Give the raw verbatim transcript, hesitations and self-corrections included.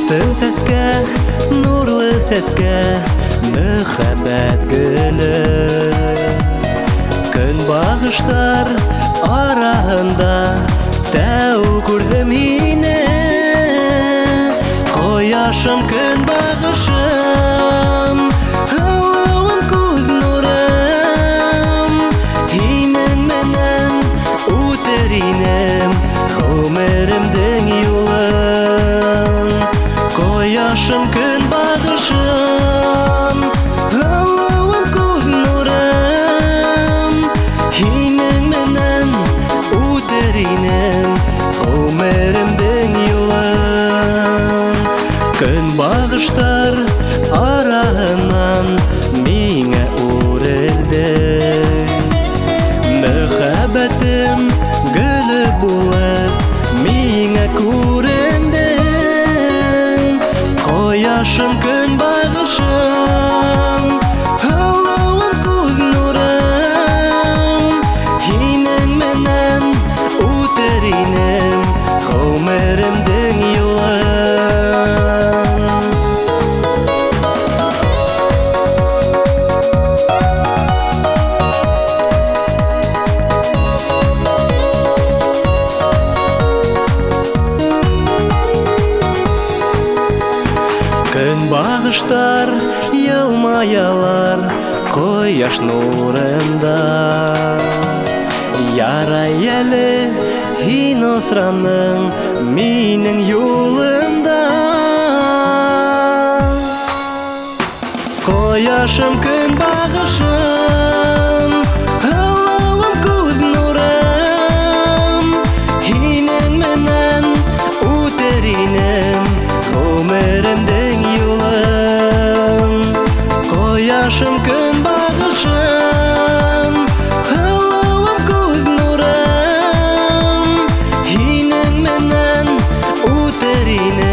Алтын сәскә, нурлы сәскә, мөхәббәт гөле. Көн багыштар араһында тәү күрдем һине. Кояшым, көн багышым, һылыуым, күз нурым. Һинең менән үтер инем гомеремдең юлын. Кояшым, көн багышым, һылыуым, күз нурым. Һинең менән үтер инем гомеремдең юлын. Көн багыштар араһыннан миңә үрелде. Мөхәббәтем гөле булып миңә күрендең. Кояшым, көн багышым, һылыуым, күз нурым. Һинең менән үтер инем гомеремдең юлын. Көн багыштар елмаялар кояш нурында. Ярай әле һин осраның минең юлымда. Кояшым, көн багышым, һылыуым, күз нурым. Һинең менән үтер инем гомеремдең юлын. Кояшым, көн багышым, һылыуым, күз нурым. Һинең менән үтер инем